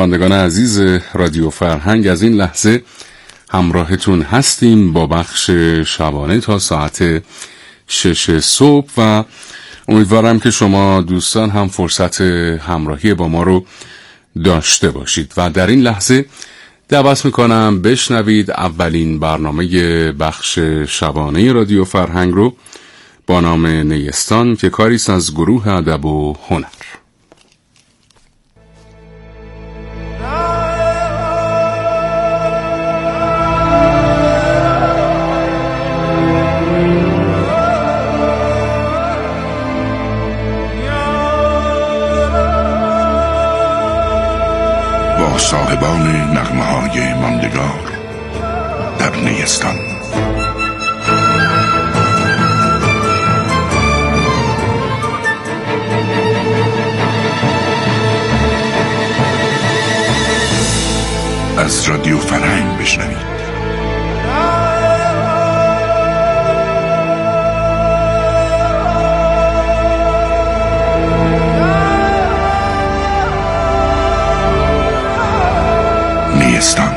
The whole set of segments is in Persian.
شنوندگان عزیز رادیو فرهنگ، از این لحظه همراهتون هستیم با بخش شبانه تا ساعت 6 صبح و امیدوارم که شما دوستان هم فرصت همراهی با ما رو داشته باشید و در این لحظه دعوت میکنم بشنوید اولین برنامه بخش شبانه رادیو فرهنگ رو با نام نیستان که کاریست از گروه ادب و هنر. با صاحبان نغمه‌های ماندگار در نیستان. از رادیو فرهنگ بشنوید. نیستان.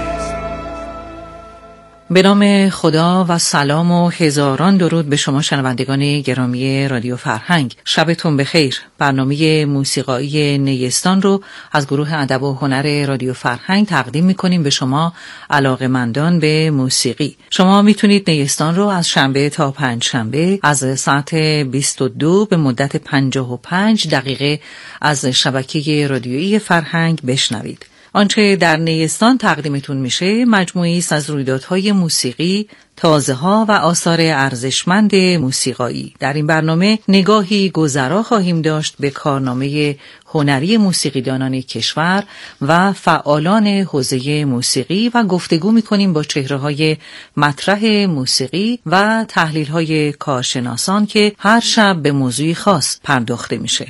به نام خدا و سلام و هزاران درود به شما شنوندگان گرامی رادیو فرهنگ. شبتون بخیر. برنامه موسیقایی نیستان رو از گروه ادب و هنر رادیو فرهنگ تقدیم می‌کنیم به شما علاقه‌مندان به موسیقی. شما میتونید نیستان رو از شنبه تا پنجشنبه از ساعت 22 به مدت 55 دقیقه از شبکه رادیویی فرهنگ بشنوید. آنچه در نیستان تقدیمتون میشه مجموعی است از رویدادهای موسیقی، تازه‌ها و آثار ارزشمند موسیقایی. در این برنامه نگاهی گذرا خواهیم داشت به کارنامه هنری موسیقیدانان کشور و فعالان حوزه موسیقی و گفتگو می‌کنیم با چهره‌های مطرح موسیقی و تحلیل‌های کارشناسان که هر شب به موضوعی خاص پرداخته میشه.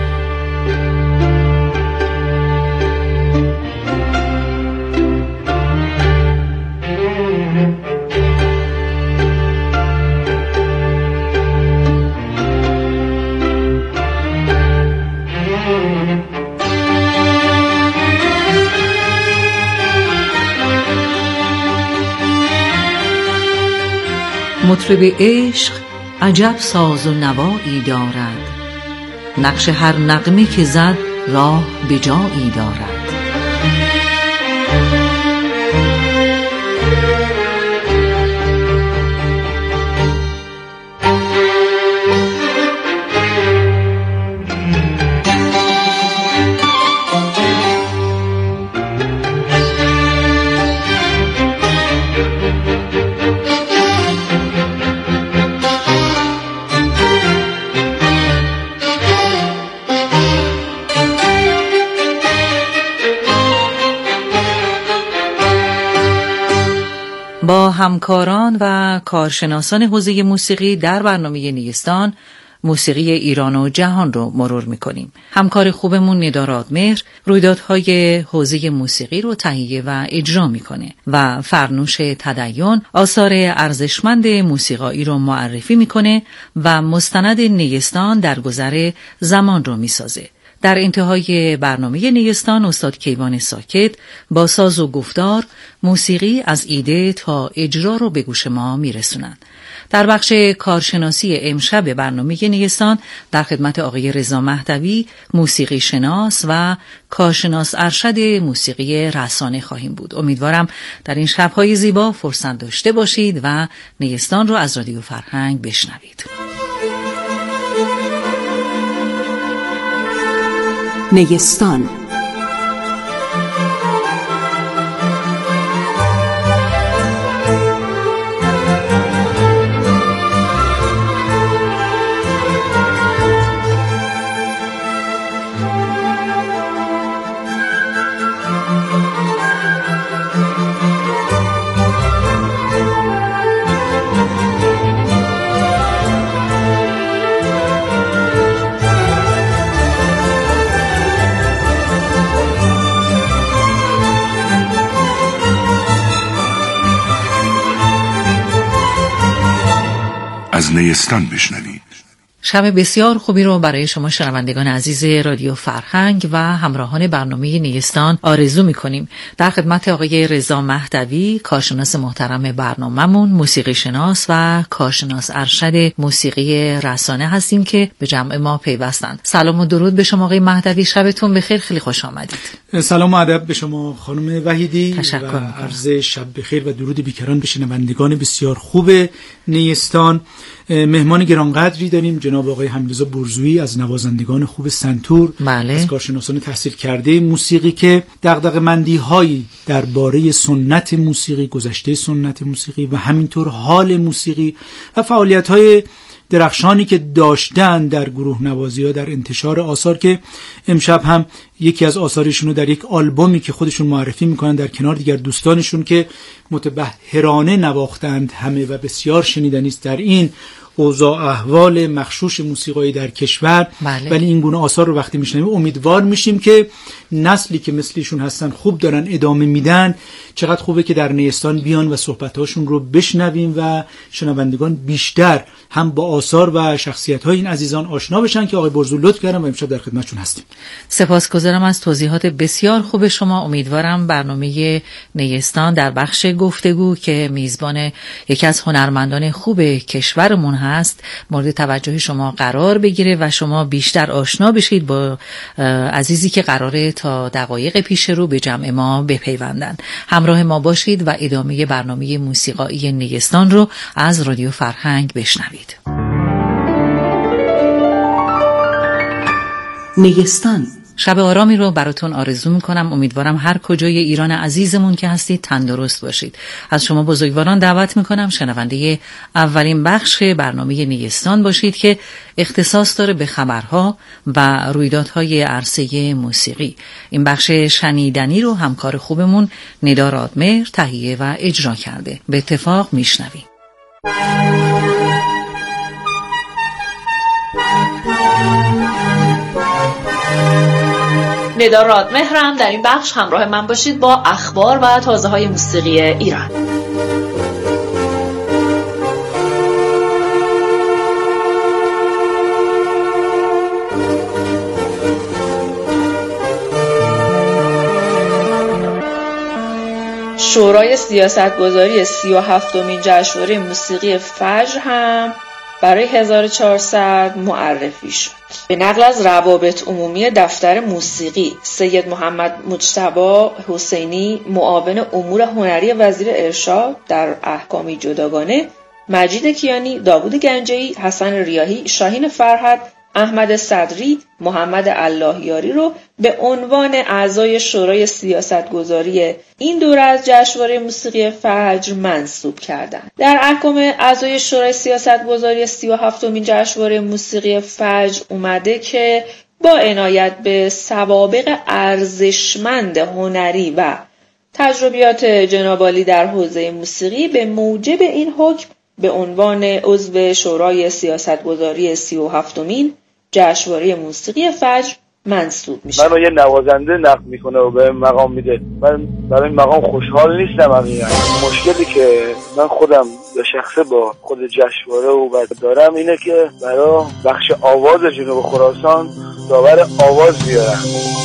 مطرب عشق عجب ساز و نوایی دارد، نقش هر نغمه که زد راه به جایی دارد. با همکاران و کارشناسان حوزه موسیقی در برنامه نیستان موسیقی ایران و جهان رو مرور میکنیم. همکار خوبمون ندا رادمهر رویدادهای حوزه موسیقی رو تهیه و اجرا میکنه و فرنوش تدین آثار ارزشمند موسیقایی رو معرفی میکنه و مستند نیستان در گذر زمان رو میسازه. در انتهای برنامه نیستان استاد کیوان ساکت با ساز و گفتار موسیقی از ایده تا اجرا رو به گوش ما میرسونند. در بخش کارشناسی امشب برنامه نیستان در خدمت آقای رضا مهدوی موسیقی شناس و کارشناس ارشد موسیقی رسانه خواهیم بود. امیدوارم در این شب‌های زیبا فرصت داشته باشید و نیستان رو از رادیو فرهنگ بشنوید. نیستان. از نیستان بشنوید. شب بسیار خوبی رو برای شما شنوندگان عزیز رادیو فرهنگ و همراهان برنامه نیستان آرزو می‌کنیم. در خدمت آقای رضا مهدوی، کارشناس محترم برنامه‌مون، موسیقی شناس و کارشناس ارشد موسیقی رسانه هستیم که به جمع ما پیوستند. سلام و درود به شما آقای مهدوی، شبتون بخیر، خیلی خوش آمدید. سلام و ادب به شما خانم وحیدی تشکر و عرض شب بخیر و درود بیکران به شنوندگان بسیار خوب نیستان. مهمان گرانقدری داریم، جناب آقای حمیدرضا برزویی از نوازندگان خوب سنتور، بله. از کارشناسان تحصیل کرده موسیقی که دغدغه‌مندی‌هایی درباره سنت موسیقی، گذشته سنت موسیقی و همینطور حال موسیقی و فعالیت‌های درخشانی که داشتن در گروه نوازی‌ها، در انتشار آثار، که امشب هم یکی از آثارشون رو در یک آلبومی که خودشون معرفی میکنن در کنار دیگر دوستانشون که متبحرانه نواختند همه و بسیار شنیدنی است در این اوضاع احوال مخشوش موسیقایی در کشور. بله. ولی این گونه آثار رو وقتی میشنویم امیدوار میشیم که نسلی که مثلیشون هستن خوب دارن ادامه میدن. چقدر خوبه که در نیستان بیان و صحبتاشون رو بشنویم و شنوندگان بیشتر هم با آثار و شخصیت‌های این عزیزان آشنا بشن که آقای برزو لطف کردن و امشب در خدمتشون هستیم. سپاسگزارم از توضیحات بسیار خوب شما. امیدوارم برنامه نیستان در بخش گفتگو که میزبان یکی از هنرمندان خوب کشورمون هست مورد توجه شما قرار بگیره و شما بیشتر آشنا بشید با عزیزی که قراره تا دقایق پیش رو به جمع ما بپیوندن. همراه ما باشید و ادامه برنامه موسیقایی نیستان رو از رادیو فرهنگ بشنوید. نیستان، شب آرامی رو براتون آرزو میکنم. امیدوارم هر کجای ایران عزیزمون که هستید تندرست باشید. از شما بزرگواران دعوت میکنم شنونده اولین بخش برنامه نیستان باشید که اختصاص داره به خبرها و رویدادهای عرصه موسیقی. این بخش شنیدنی رو همکار خوبمون ندا رادمهر تهیه و اجرا کرده. به اتفاق میشنویم. ندا رادمهرم. در این بخش همراه من باشید با اخبار و تازه‌های موسیقی ایران. شورای سیاستگذاری 37مین جشنواره موسیقی فجر هم برای 1400 معرفی شد. به نقل از روابط عمومی دفتر موسیقی، سید محمد مجتبی حسینی، معاون امور هنری وزیر ارشاد در احکامی جداگانه، مجید کیانی، داوود گنجی، حسن ریاحی، شاهین فرهد، احمد صدری، محمد اللهیاری رو به عنوان اعضای شورای سیاستگذاری این دوره از جشنواره موسیقی فجر منصوب کردند. در احکام اعضای شورای سیاستگذاری 37مین جشنواره موسیقی فجر اومده که با عنایت به سوابق ارزشمند هنری و تجربیات جناب عالی در حوزه موسیقی به موجب این حکم به عنوان عضو شورای سیاستگذاری 37مین جشنواره موسیقی فجر منصوب میشه. منو یه نوازنده نقد میکنه و به مقام میده. من برای این مقام خوشحال نیستم. همین مشکلی که من خودم به شخصه با خود جشنواره و دارم اینه که برای بخش آواز جنوب خراسان داور آواز بیارن.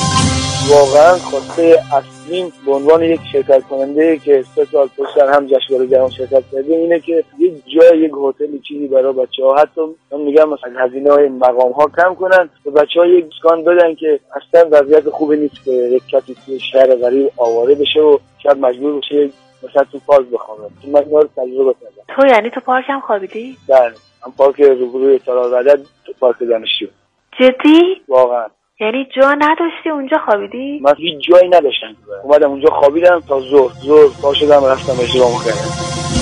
واقعا خواسته اصلیم به عنوان یک شرکت کننده که 3 سال پشت هم جشنواره جهان شرکت کرده اینه که یک جای، یک هتل چیزی برای بچه‌ها، حتی من میگم مثلا هزینه‌های مقام‌ها کم کنن و بچه‌ها یک اسکان بدن که اصلا وضعیت خوبی نیست که یک کسی توی شهر غریب آواره بشه و شاید مجبور بشه مثلا تو پارک بخوابه. من اینو تجربه کردم. تو یعنی تو پارک هم خوابیدی؟ بله، من پارک روبروی تالار وحدت، تو پارک دانشجو. جدی؟ واقعا. یعنی جا نداشتی اونجا خوابیدی؟ من هیچ جایی نداشتم. اومدم اونجا خوابیدم تا ظهر پا شدم رفتم اجرا کردم.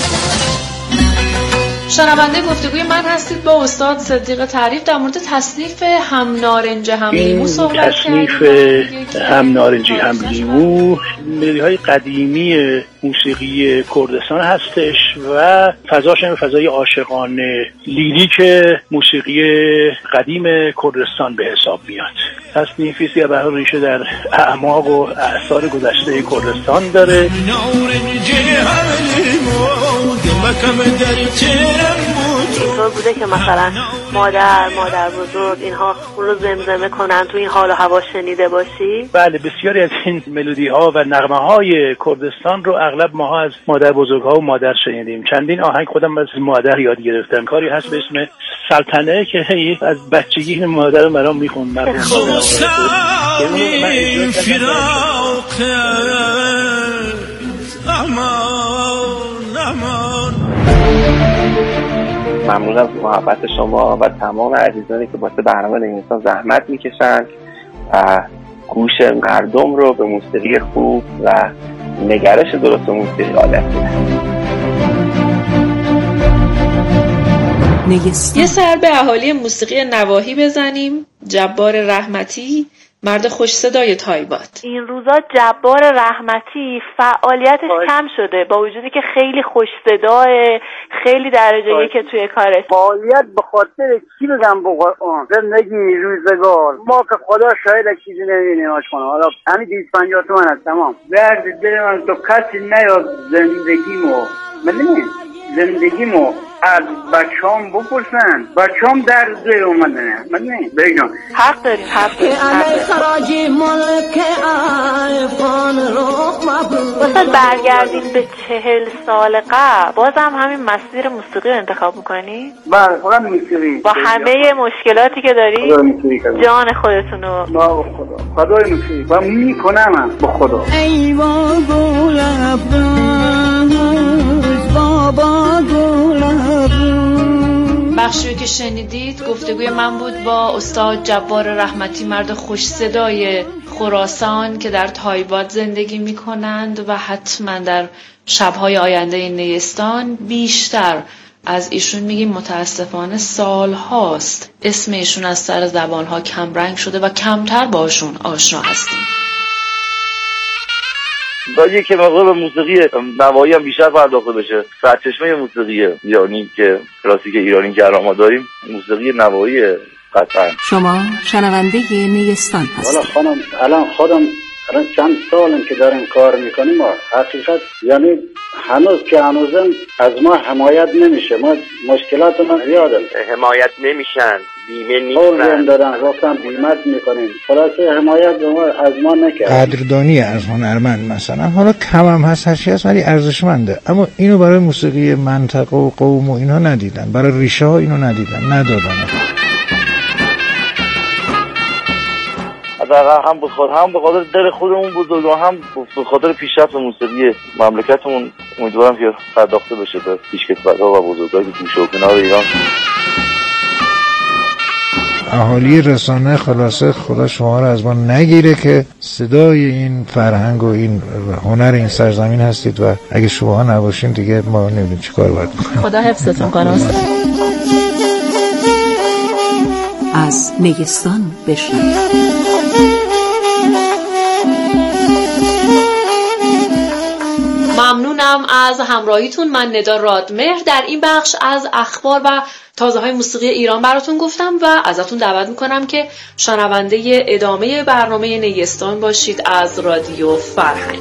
شنونده گفتگوی من هستید با استاد صدیق تعریف در مورد تصنیف هم نارنج هم لیمو صحبت کردیم. تصنیف هم نارنجی هم لیمو ملودی‌های قدیمی موسیقی کردستان هستش و فضاش هم فضای عاشقانه لیریک موسیقی قدیم کردستان به حساب میاد. تصنیفی است که به ریشه در اعماق و اثار گذشته کردستان داره. نارنجی هم لیمو دمکم در چرم بود اینطور بوده که مثلا مادر بزرگ اینها اون رو زمزمه کنن تو این حال و هوا شنیده باشی؟ بله، بسیاری از این ملودی ها و نغمه های کردستان رو اغلب ماها از مادر بزرگ ها و مادر شنیدیم. چندین آهنگ خودم از مادر یاد گرفتم. کاری هست به اسم سلطنه که از بچگی مادر مرام میخوند. ممنون از محبت شما و تمام عزیزانی که واسه برنامه نگهستان زحمت میکشن و گوش مردم رو به موسیقی خوب و نگرش درست موسیقی عادت میدن. یه سر به اهالی موسیقی نواحی بزنیم. جبار رحمتی، مرد خوش صدای تایبات. این روزا جبار رحمتی فعالیتش کم شده با وجودی که خیلی خوش صداه، خیلی درجه که توی کارش. فعالیت به خاطر کی بگم به قرآن زندگی روزگار ما که خدا شاید چیزی نمی‌بینیم آشخانه. حالا همین 250 تومن است تمام. درد دل من تو کسی نیاد زندگیمو زندگیمو از بچه‌ام بپرسن. بچه‌ام در زیر اومدنه. من بگم حق داریم. واسه برگردیم به 40 سال قبل بازم همین مسیر موسیقی رو انتخاب میکنی؟ بله، فقط موسیقی با همه مشکلاتی که داری جان خودتونو با خدای موسیقی و میکنم با خدا. ای بابا بخشی که شنیدید گفتگوی من بود با استاد جبار رحمتی، مرد خوش صدای خراسان که در تایبات زندگی می کنند و حتما در شبهای آینده نیستان بیشتر از ایشون میگیم. متاسفانه سال هاست اسم ایشون از سر زبانها کم رنگ شده و کمتر باشون آشنا هستیم. باید که مقدار به موسیقی نواحی هم بیشتر پرداخته بشه. سرچشمه موسیقی ایرانی که کلاسیک ایرانی که ما داریم موسیقی نواحی قطعا. شما شنونده نیستان هستید. والا خانم الان چند سالم که داریم کار میکنیم حقیقت یعنی هنوزم از ما حمایت نمیشه. ما مشکلات ما زیاده، حمایت نمیشن، بیمه نیستن. دارن گفتن بیمت میکنیم، خلاصه حمایت از ما نکرد. قدردانی از هنرمند مثلا حالا کم هم هست ولی ارزشمنده، اما اینو برای موسیقی منطقه و قوم و اینا ندیدن، برای ریشه ها اینو ندادن. هم به خاطر دل خودمون بزرگ و هم به خاطر پیشرفت موسیقی مملکتمون امیدوارم که پرداخته بشه به پیشکسوت‌ها و بزرگایی که گوشه و کنار ایران. اهالی رسانه خلاصه خدا شما رو از ما نگیره که صدای این فرهنگ و این هنر این سرزمین هستید و اگه شما نباشین دیگه ما نمیدونیم چی کار باید بکنیم. خدا حفظتون کنه. از نیستان بشنوید. ممنونم از همراهیتون. من ندا رادمهر در این بخش از اخبار و تازه های موسیقی ایران براتون گفتم و ازتون دعوت میکنم که شنونده ادامه برنامه نیستان باشید از رادیو فرهنگ.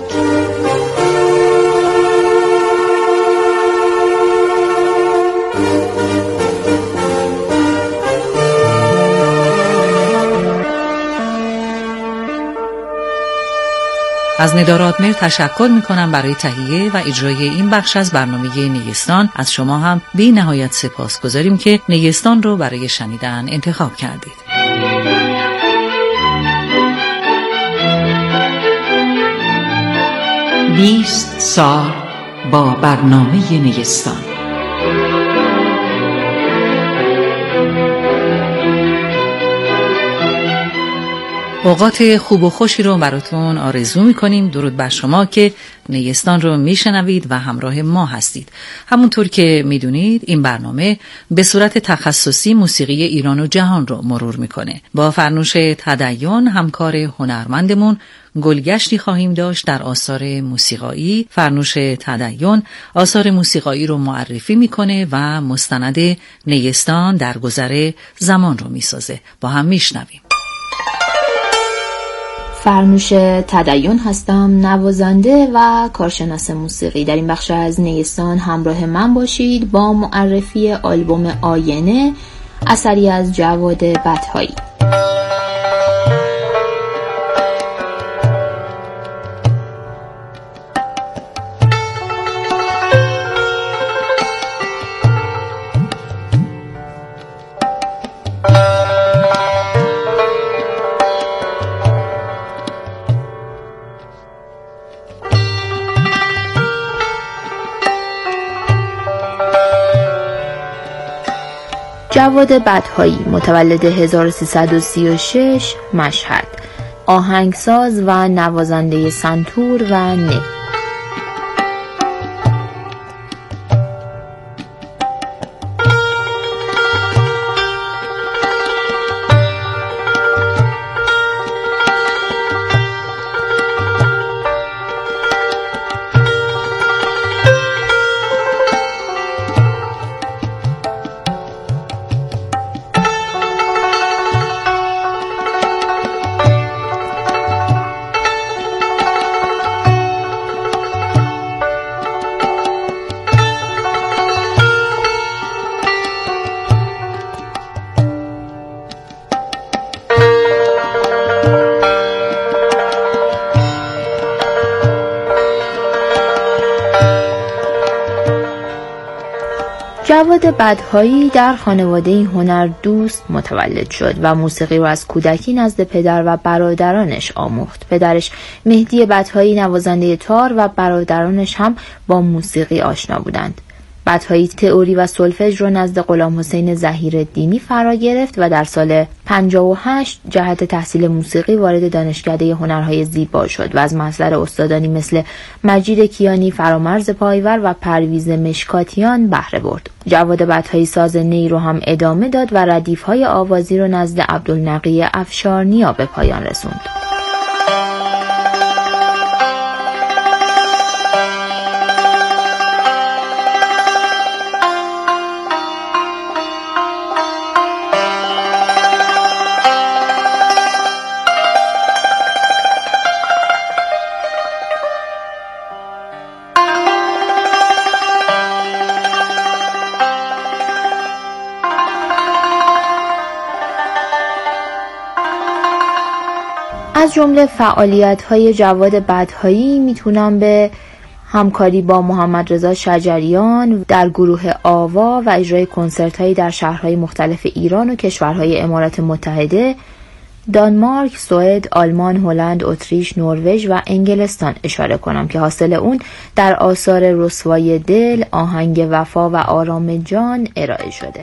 از ندا رادمهر تشکر میکنم برای تهیه و اجرای این بخش از برنامه نیستان. از شما هم بی نهایت سپاس گذاریم که نیستان رو برای شنیدن انتخاب کردید. 20 سال با برنامه نیستان. اوقات خوب و خوشی رو براتون آرزو میکنیم. درود بر شما که نیستان رو میشنوید و همراه ما هستید. همونطور که میدونید این برنامه به صورت تخصصی موسیقی ایران و جهان رو مرور میکنه. با فرنوش تدین همکار هنرمندمون گلگشتی خواهیم داشت در آثار موسیقایی. فرنوش تدین آثار موسیقایی رو معرفی میکنه و مستند نیستان در گذر زمان رو میسازه. با هم میشنویم. فرنوش تدین هستم، نوازنده و کارشناس موسیقی. در این بخش از نیستان همراه من باشید با معرفی آلبوم آینه، اثری از جواد بدهایی. جواد بدهایی متولد 1336 مشهد، آهنگساز و نوازنده سنتور و نی. جواد بدهایی در خانواده هنر دوست متولد شد و موسیقی را از کودکی نزد پدر و برادرانش آموخت. پدرش مهدی بدهایی نوازنده تار و برادرانش هم با موسیقی آشنا بودند. بدهایی تئوری و سولفژ رو نزد غلام حسین ظهیرالدینی فرا گرفت و در سال 58 جهت تحصیل موسیقی وارد دانشکده هنرهای زیبا شد و از مصدر استادانی مثل مجید کیانی، فرامرز پایور و پرویز مشکاتیان بهره برد. جواد بدهایی ساز نی رو هم ادامه داد و ردیف‌های آوازی رو نزد عبدالنقی افشارنیا به پایان رسوند. از جمله فعالیت‌های جواد بدهایی میتونم به همکاری با محمد رضا شجریان در گروه آوا و اجرای کنسرت‌هایی در شهرهای مختلف ایران و کشورهای امارات متحده، دانمارک، سوئد، آلمان، هلند، اتریش، نروژ و انگلستان اشاره کنم که حاصل اون در آثار رسوای دل، آهنگ وفا و آرام جان ارائه شده.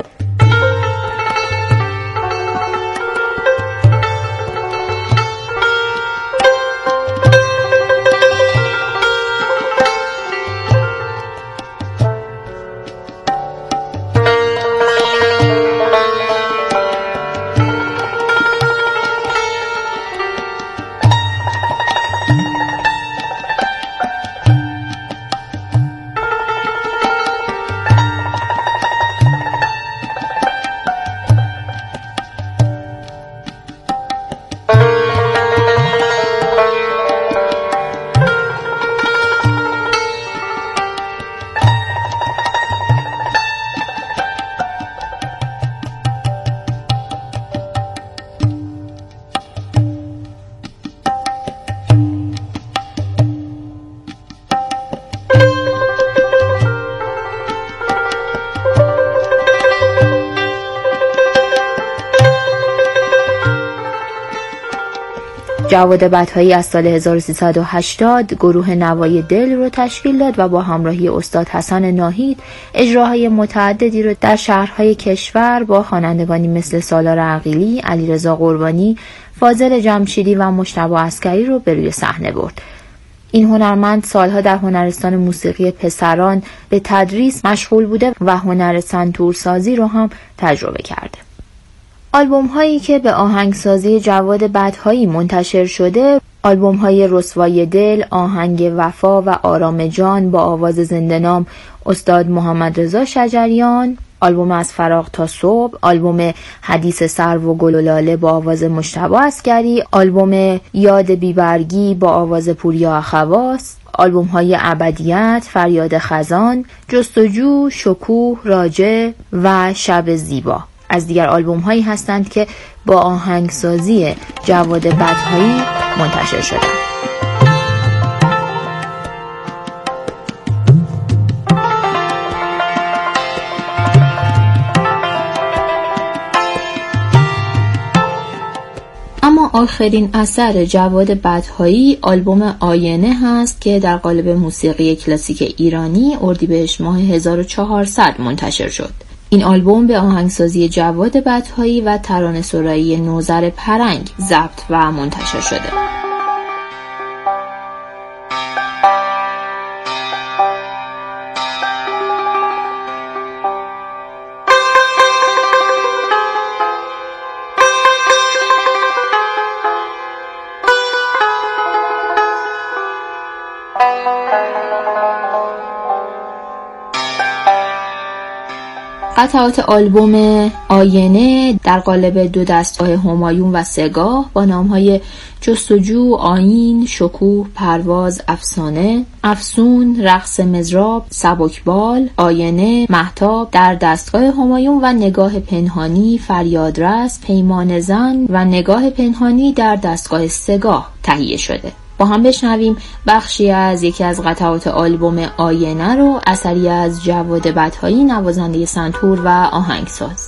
جواد بدهایی از سال 1380 گروه نوای دل رو تشکیل داد و با همراهی استاد حسن ناهید اجراهای متعددی رو در شهرهای کشور با خوانندگانی مثل سالار عقیلی، علیرضا قربانی، فاضل جمشیدی و مجتبی عسکری رو به روی صحنه برد. این هنرمند سالها در هنرستان موسیقی پسران به تدریس مشغول بوده و هنر سنتورسازی رو هم تجربه کرده. آلبوم هایی که به آهنگسازی جواد بدهایی منتشر شده، آلبوم های رسوای دل، آهنگ وفا و آرام جان با آواز زنده‌نام استاد محمد رضا شجریان، آلبوم از فراق تا صبح، آلبوم حدیث سرو و گل و لاله با آواز مجتبی عسگری، آلبوم یاد بیبرگی با آواز پوریا خواص، آلبوم های ابدیت، فریاد خزان، جستجو، شکوه، راجع و شب زیبا از دیگر آلبوم هایی هستند که با آهنگسازی جواد بدهایی منتشر شده. اما آخرین اثر جواد بدهایی آلبوم آینه هست که در قالب موسیقی کلاسیک ایرانی اردیبهشت ماه 1400 منتشر شد. این آلبوم به آهنگسازی جواد بدهایی و ترانه‌سرایی نوذر پرنگ ضبط و منتشر شده. قطعات آلبوم آینه در قالب 2 دستگاه همایون و سگاه با نام‌های جستجو، آیین، شکوه، پرواز، افسانه، افسون، رقص مزراب، سبکبال، آینه، مهتاب در دستگاه همایون و نگاه پنهانی، فریادرس، پیمان زن و نگاه پنهانی در دستگاه سگاه تهیه شده. با هم بشنویم بخشی از یکی از قطعات آلبوم آینه رو، اثری از جواد بدهایی، نوازنده سنتور و آهنگساز.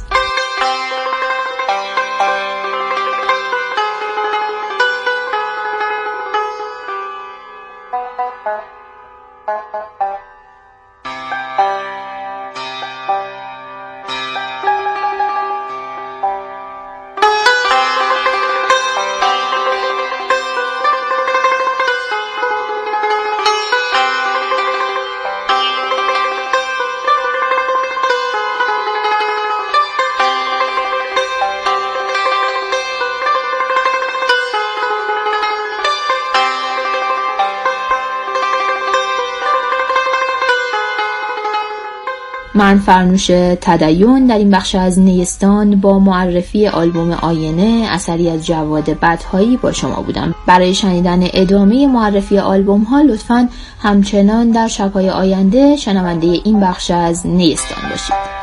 من فرنوش تدین در این بخش از نیستان با معرفی آلبوم آینه، اثری از جواد بدهایی با شما بودم. برای شنیدن ادامه معرفی آلبوم ها لطفاً همچنان در شب‌های آینده شنونده این بخش از نیستان باشید.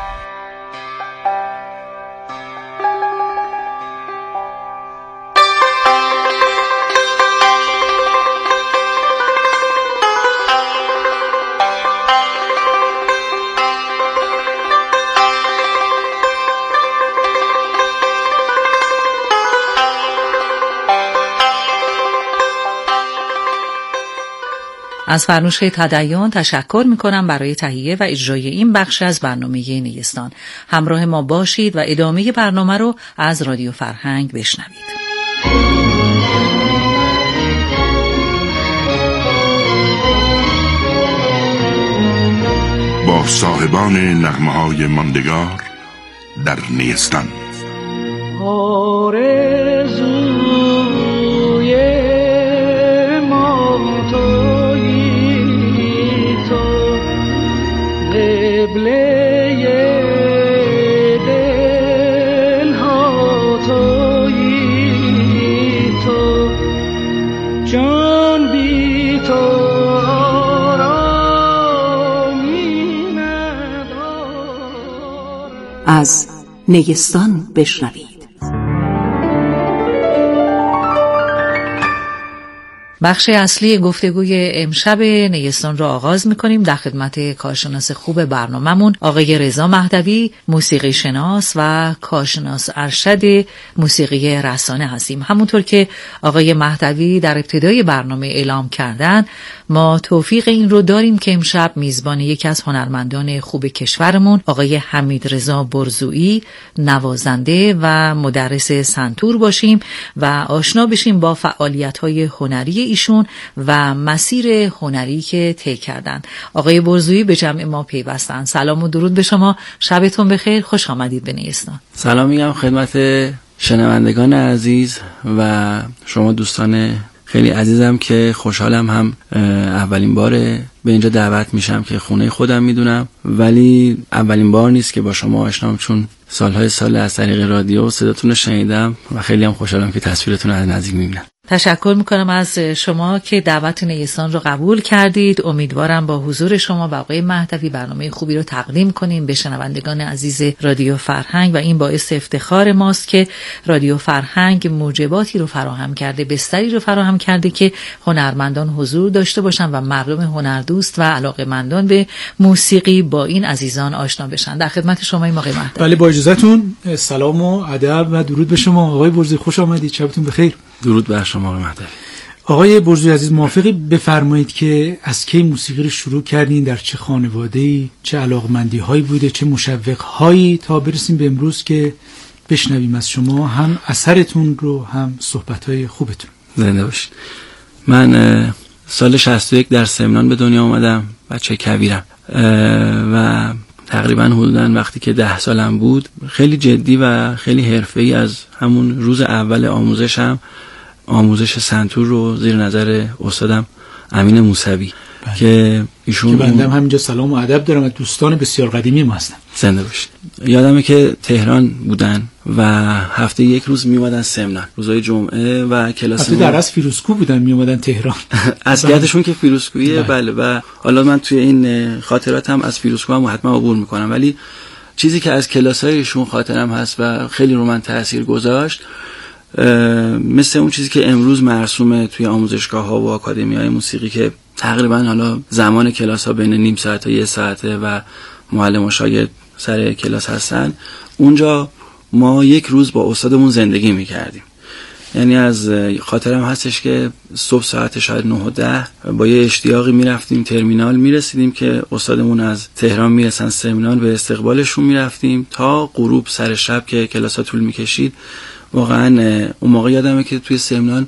از فرنوش تدین تشکر میکنم برای تهیه و اجرای این بخش از برنامه نیستان. همراه ما باشید و ادامه برنامه رو از رادیو فرهنگ بشنوید. با صاحبان نغمه‌های ماندگار در نیستان. از نیستان بشنوید. بخش اصلی گفتگوی امشب نیستان را آغاز می‌کنیم. در خدمت کارشناس خوب برنامه‌مون آقای رضا مهدوی، موسیقی شناس و کارشناس ارشد موسیقی رسانه هستیم. همونطور که آقای مهدوی در ابتدای برنامه اعلام کردن، ما توفیق این رو داریم که امشب میزبان یکی از هنرمندان خوب کشورمون آقای حمیدرضا برزویی، نوازنده و مدرس سنتور باشیم و آشنا بشیم با فعالیت‌های هنری ایشون و مسیر هنری که طی کردن. آقای برزویی به جمع ما پیوستن. سلام و درود به شما، شبتون بخیر، خوش آمدید به نیستان. سلام میگم خدمت شنوندگان عزیز و شما دوستان خیلی عزیزم که خوشحالم هم اولین باره به اینجا دعوت میشم که خونه خودم میدونم، ولی اولین بار نیست که با شما آشنام، چون سالهای سال از طریق رادیو صداتون رو شنیدم و خیلی هم خوشحالم که تصویرتون رو از نزدیک میبینم. تشکر میکنم از شما که دعوت نیستان رو قبول کردید. امیدوارم با حضور شما و آقای مهدوی برنامه خوبی رو تقدیم کنیم به شنوندگان عزیز رادیو فرهنگ و این باعث افتخار ماست که رادیو فرهنگ موجباتی رو فراهم کرده، بستری رو فراهم کرده که هنرمندان حضور داشته باشن و مردم هنردوست و علاقه‌مندان به موسیقی با این عزیزان آشنا بشن. در خدمت شما آقای مهدوی. بله، با اجازهتون سلام و ادب و درود به شما آقای برزوی. خوش آمدید، شبتون بخیر. درود بر شما آقای مهدوی. آقای برزوی عزیز، موافقی بفرمایید که از کی موسیقی رو شروع کردین؟ در چه خانواده‌ای؟ چه علاقمندی‌هایی بوده؟ چه مشوق‌هایی تا برسیم به امروز که بشنویم از شما هم اثرتون رو هم صحبت‌های خوبتون؟ زنده باشید. من سال 61 در سمنان به دنیا آمدم، بچه کبیرم و تقریبا حدوداً وقتی که 10 سالم بود خیلی جدی و خیلی حرفه‌ای از همون روز اول آموزشم آموزش سنتور رو زیر نظر استادم امین موسوی که ایشون که بنده همینجا سلام و ادب دارم و دوستان بسیار قدیمی ما هستن. زنده باشید. یادمه که تهران بودن و هفته یک روز میومدن سمنان، روزهای جمعه و کلاس در از فیروزکو بودن میومدن تهران. اصلیتشون که فیروزکویه. بله. و حالا من توی این خاطراتم از فیروزکو هم حتما عبور میکنم، ولی چیزی که از کلاسایشون خاطرم هست و خیلی رو من تاثیر گذاشت، مثل اون چیزی که امروز مرسومه توی آموزشگاه ها و آکادمی های موسیقی که تقریبا حالا زمان کلاس ها بین نیم ساعت تا 1 ساعته و معلم و شاگرد سر کلاس هستن، اونجا ما یک روز با استادمون زندگی میکردیم. یعنی از خاطرم هستش که صبح ساعت شاید 9 و 10 با یه اشتیاقی میرفتیم ترمینال، میرسیدیم که استادمون از تهران میرسن سمنان، به استقبالشون میرفتیم تا غروب سر شب که کلاس ها طول میکشید. واقعا اون موقع یادمه که توی سمنان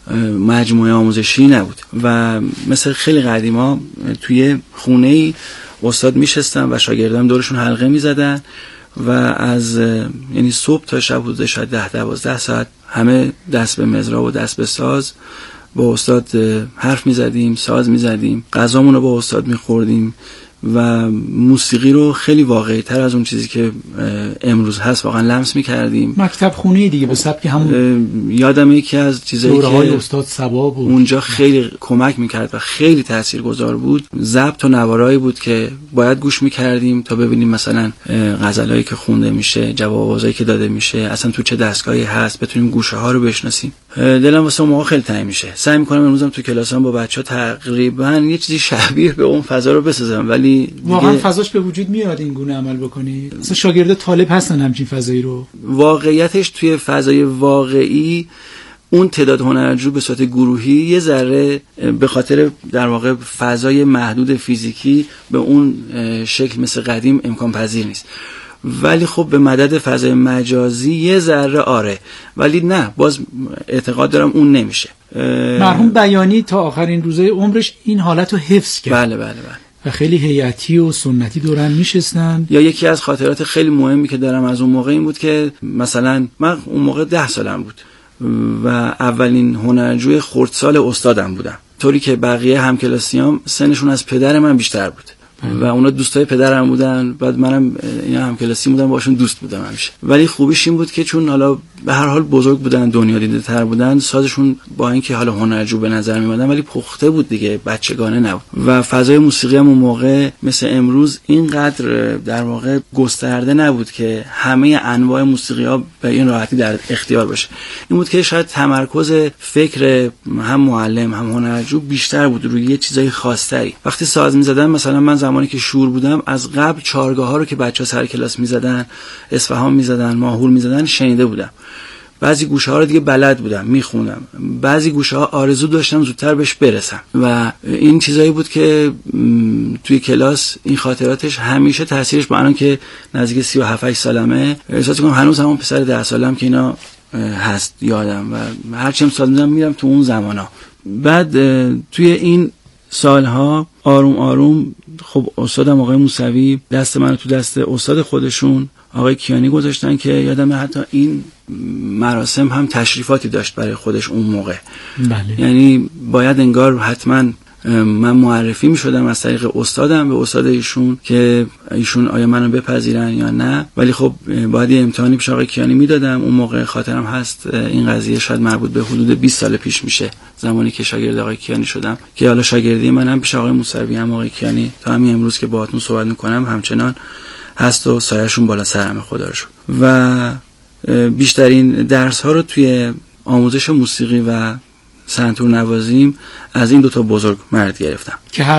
مجموعه آموزشی نبود و مثل خیلی قدیما توی خونه‌ای استاد میشستن و شاگردان دورشون حلقه میزدن و از یعنی صبح تا شب حدود شاید 10-12 ساعت همه دست به مزراب و دست به ساز با استاد حرف میزدیم، ساز میزدیم، غذامون رو با استاد میخوردیم و موسیقی رو خیلی واقعی تر از اون چیزی که امروز هست واقعا لمس میکردیم. مکتب خونه دیگه به سبک همون. یادمه یکی از چیزایی که استاد سبا بود اونجا خیلی کمک میکرد و خیلی تاثیرگذار بود، ضبط و نوارایی بود که باید گوش میکردیم تا ببینیم مثلا غزلایی که خونده میشه، جوابایی که داده میشه اصلا تو چه دستگاهی هست، بتونیم گوشه ها رو بشناسیم. دلم واسه اون موقع خیلی تنگ میشه. سعی میکنم امروزم تو کلاسام با بچه‌ها تقریبا یه چیزی شبیه به اون فضا رو بسازم، ولی واقعا فضاش به وجود میاد این گونه عمل بکنید. مثلا شاگردا طالب هستن همچین فضایی رو. واقعیتش توی فضای واقعی اون تعداد هنرجو به صورت گروهی یه ذره به خاطر در واقع فضای محدود فیزیکی به اون شکل مثل قدیم امکان پذیر نیست، ولی خب به مدد فضای مجازی یه ذره آره، ولی نه، باز اعتقاد دارم اون نمیشه. مرحوم بیانی تا آخرین روزهای عمرش این حالت رو حفظ کرد. بله بله بله. و خیلی هیئتی و سنتی دورن میشستن. یا یکی از خاطرات خیلی مهمی که دارم از اون موقع این بود که مثلا من اون موقع 10 سالم بود و اولین هنرجوی خردسال استادم بودم، طوری که بقیه همکلاسیام سنشون از پدر من بیشتر بود و اونا دوستای پدرم بودن، بعد منم اینا همکلاسی بودم باشون دوست بودم همیشه. ولی خوبیش این بود که چون حالا به هر حال بزرگ بودن، دنیا دیده تر بودن، سازشون با اینکه حالا هنرجو به نظر میادن ولی پخته بود دیگه، بچگانه نبود و فضای موسیقی هم اون موقع مثل امروز اینقدر در واقع گسترده نبود که همه انواع موسیقی ها به این راحتی در اختیار باشه. این بود که شاید تمرکز فکر هم معلم هم هنرجو بیشتر بود روی یه چیزای خاص‌تری. وقتی ساز می‌زدن مثلا من زمانی که شور بودم از قبل چارگاه‌ها رو که بچه‌ها سر کلاس می‌زدن، اصفهان می‌زدن، ماهور می‌زدن شنیده بودم. بعضی گوشه‌ها رو دیگه بلد بودم، می‌خوندم. بعضی گوشه‌ها آرزو داشتم زودتر بهش برسم و این چیزایی بود که توی کلاس این خاطراتش همیشه تاثیرش با الان که نزدیک 37 سالمه احساس می‌کنم هنوز همون پسر 10 سالم که اینا هست یادم و هر چند سال میرم تو اون زمانا. بعد توی این سالها آروم آروم خب استادم آقای موسوی دست منو تو دست استاد خودشون آقای کیانی گذاشتن که یادمه حتی این مراسم هم تشریفاتی داشت برای خودش اون موقع. بله. یعنی باید انگار حتما من معرفی می شدم از طریق استادم به استاد ایشون که ایشون آیا منو بپذیرن یا نه، ولی خب باید یه امتحانی پیش آقای کیانی میدادم. اون موقع خاطرم هست این قضیه شاید مربوط به حدود 20 سال پیش میشه، زمانی که شاگرد آقای کیانی شدم، که حالا شاگردی منم پیش آقای موسوی هم آقای کیانی تا همین امروز که باهاتون صحبت میکنم همچنان هست و سایه‌شون بالا سرم خدا رو شکر. و بیشترین درس ها رو توی آموزش موسیقی و سنتور نوازیم از این دوتا بزرگ مرد گرفتم.